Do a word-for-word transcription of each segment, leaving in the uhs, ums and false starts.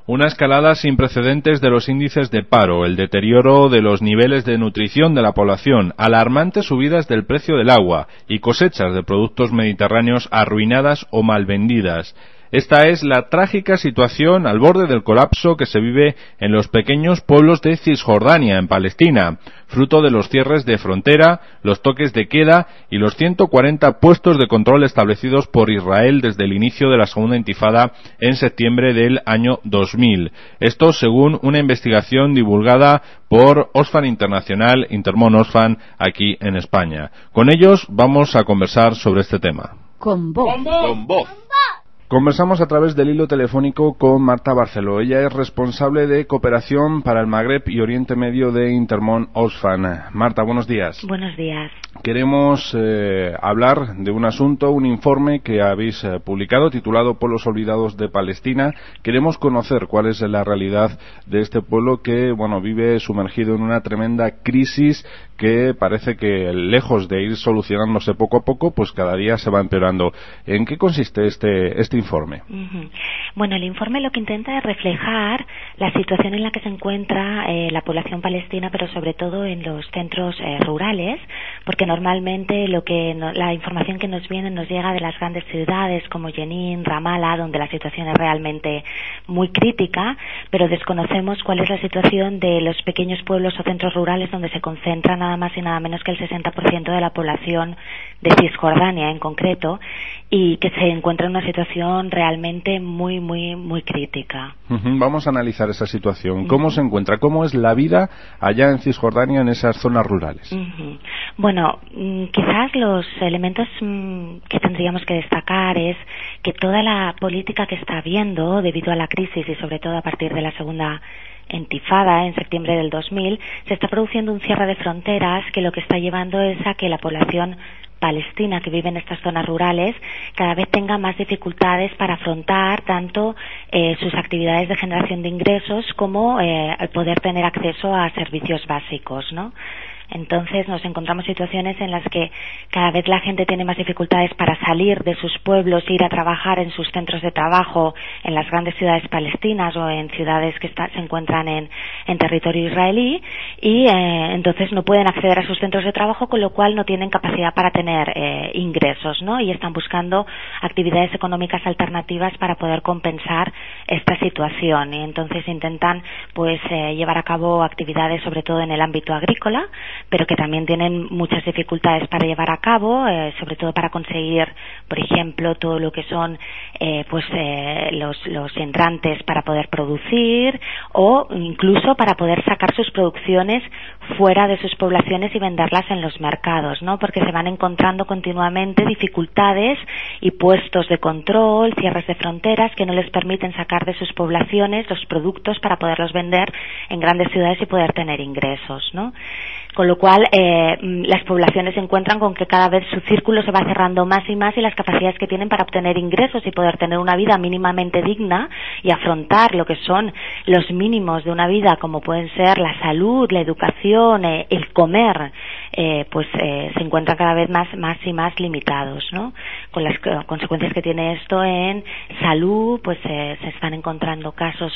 Una escalada sin precedentes de los índices de paro, el deterioro de los niveles de nutrición de la población, alarmantes subidas del precio del agua y cosechas de productos mediterráneos arruinadas o mal vendidas. Esta es la trágica situación al borde del colapso que se vive en los pequeños pueblos de Cisjordania, en Palestina, fruto de los cierres de frontera, los toques de queda y los ciento cuarenta puestos de control establecidos por Israel desde el inicio de la segunda intifada en septiembre del año dos mil. Esto según una investigación divulgada por Oxfam Internacional, Intermon Oxfam, aquí en España. Con ellos vamos a conversar sobre este tema. Con voz. Con voz. Con voz. Conversamos a través del hilo telefónico con Marta Barceló. Ella es responsable de cooperación para el Magreb y Oriente Medio de Intermon Oxfam. Marta, buenos días. Buenos días. Queremos eh, hablar de un asunto, un informe que habéis eh, publicado titulado Pueblos Olvidados de Palestina. Queremos conocer cuál es la realidad de este pueblo que, bueno, vive sumergido en una tremenda crisis que parece que, lejos de ir solucionándose poco a poco, pues cada día se va empeorando. ¿En qué consiste este este informe? Uh-huh. Bueno, el informe lo que intenta es reflejar la situación en la que se encuentra eh, la población palestina, pero sobre todo en los centros eh, rurales, porque normalmente lo que no, la información que nos viene nos llega de las grandes ciudades como Jenin, Ramallah, donde la situación es realmente muy crítica, pero desconocemos cuál es la situación de los pequeños pueblos o centros rurales donde se concentra nada más y nada menos que el sesenta por ciento de la población de Cisjordania en concreto, y que se encuentra en una situación realmente muy, muy, muy crítica. Uh-huh. Vamos a analizar esa situación. ¿Cómo uh-huh. se encuentra? ¿Cómo es la vida allá en Cisjordania, en esas zonas rurales? Uh-huh. Bueno, mm, quizás los elementos mm, que tendríamos que destacar es que toda la política que está habiendo debido a la crisis y sobre todo a partir de la segunda intifada en septiembre del dos mil, se está produciendo un cierre de fronteras que lo que está llevando es a que la población palestina que vive en estas zonas rurales cada vez tenga más dificultades para afrontar tanto eh, sus actividades de generación de ingresos como eh, el poder tener acceso a servicios básicos, ¿no? Entonces nos encontramos situaciones en las que cada vez la gente tiene más dificultades para salir de sus pueblos e ir a trabajar en sus centros de trabajo en las grandes ciudades palestinas o en ciudades que está, se encuentran en, en territorio israelí, y eh, entonces no pueden acceder a sus centros de trabajo, con lo cual no tienen capacidad para tener eh, ingresos, ¿no? Y están buscando actividades económicas alternativas para poder compensar esta situación, y entonces intentan pues eh, llevar a cabo actividades sobre todo en el ámbito agrícola, pero que también tienen muchas dificultades para llevar a cabo, eh, sobre todo para conseguir, por ejemplo, todo lo que son eh, pues eh, los, los entrantes para poder producir, o incluso para poder sacar sus producciones fuera de sus poblaciones y venderlas en los mercados, ¿no? Porque se van encontrando continuamente dificultades y puestos de control, cierres de fronteras que no les permiten sacar de sus poblaciones los productos para poderlos vender en grandes ciudades y poder tener ingresos, ¿no? Con lo cual eh, las poblaciones se encuentran con que cada vez su círculo se va cerrando más y más, y las capacidades que tienen para obtener ingresos y poder tener una vida mínimamente digna y afrontar lo que son los mínimos de una vida, como pueden ser la salud, la educación, eh, el comer, eh, pues eh, se encuentran cada vez más, más y más limitados, ¿no? Con las eh, consecuencias que tiene esto en salud, pues eh, se están encontrando casos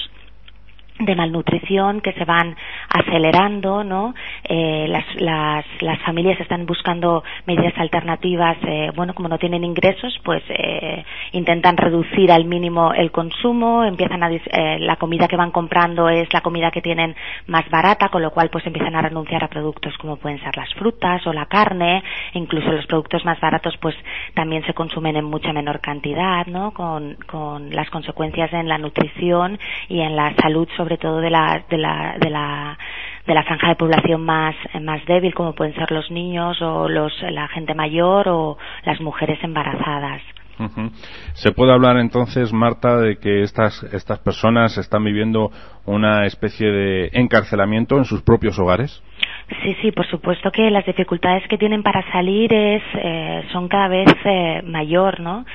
de malnutrición que se van acelerando, ¿no? Eh, las, las, las familias están buscando medidas alternativas, eh, bueno, como no tienen ingresos, pues eh, intentan reducir al mínimo el consumo, empiezan a, eh, la comida que van comprando es la comida que tienen más barata, con lo cual pues empiezan a renunciar a productos como pueden ser las frutas o la carne, incluso los productos más baratos pues también se consumen en mucha menor cantidad, ¿no? Con, con las consecuencias en la nutrición y en la salud, sobre todo de la de la de la de la franja de población más más débil, como pueden ser los niños o los la gente mayor o las mujeres embarazadas. Uh-huh. ¿Se puede hablar entonces, Marta, de que estas estas personas están viviendo una especie de encarcelamiento en sus propios hogares? Sí, sí, por supuesto que las dificultades que tienen para salir es, eh, son cada vez eh, mayor, ¿no?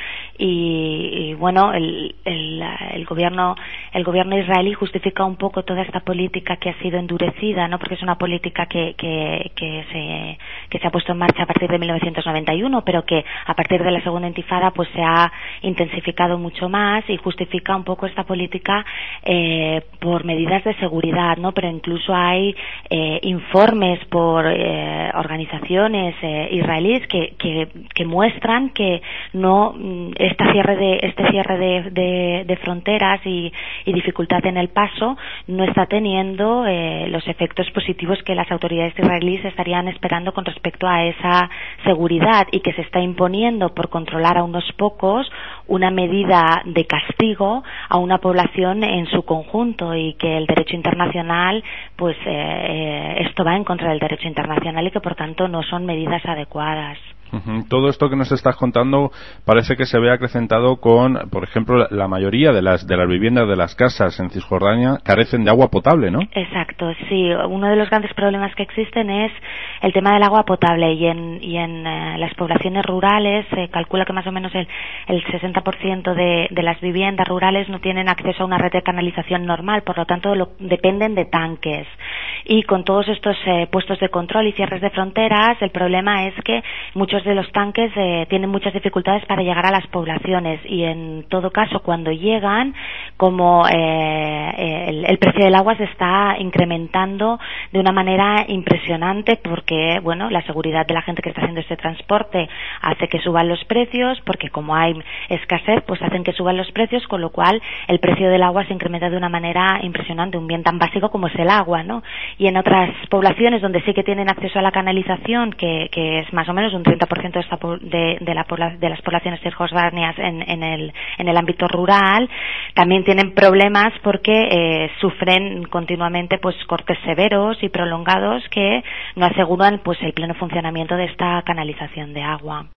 Y, y bueno, el, el, el gobierno, el gobierno israelí justifica un poco toda esta política que ha sido endurecida, ¿no? Porque es una política que, que, que se, que se ha puesto en marcha a partir de mil novecientos noventa y uno, pero que a partir de la segunda intifada pues se ha intensificado mucho más y justifica un poco esta política eh, por medidas de seguridad, ¿no? Pero incluso hay eh, informes por eh, organizaciones eh, israelíes que, que, que muestran que no esta cierre de, este cierre de, de, de fronteras y, y dificultad en el paso no está teniendo eh, los efectos positivos que las autoridades israelíes estarían esperando con respecto a esa seguridad, y que se está imponiendo por controlar a unos pocos una medida de castigo a una población en su conjunto, y que el derecho internacional pues eh, esto va en contra del derecho internacional y que por tanto no son medidas adecuadas. Uh-huh. Todo esto que nos estás contando parece que se ve acrecentado con, por ejemplo, la mayoría de las de las viviendas, de las casas en Cisjordania carecen de agua potable, ¿no? Exacto, sí. Uno de los grandes problemas que existen es el tema del agua potable, y en, y en eh, las poblaciones rurales se calcula que más o menos el, el sesenta por ciento de, de las viviendas rurales no tienen acceso a una red de canalización normal, por lo tanto lo, dependen de tanques. Y con todos estos eh, puestos de control y cierres de fronteras, el problema es que muchos de los tanques eh, tienen muchas dificultades para llegar a las poblaciones, y en todo caso cuando llegan, como eh, el, el precio del agua se está incrementando de una manera impresionante, porque bueno, la seguridad de la gente que está haciendo este transporte hace que suban los precios, porque como hay escasez pues hacen que suban los precios, con lo cual el precio del agua se incrementa de una manera impresionante, un bien tan básico como es el agua, ¿no? Y en otras poblaciones donde sí que tienen acceso a la canalización, que, que es más o menos un treinta por ciento de, esta, de, de, la, de las poblaciones cisjordanias en, en, el, en el ámbito rural, también tienen problemas porque eh, sufren continuamente pues cortes severos y prolongados que no aseguran pues el pleno funcionamiento de esta canalización de agua.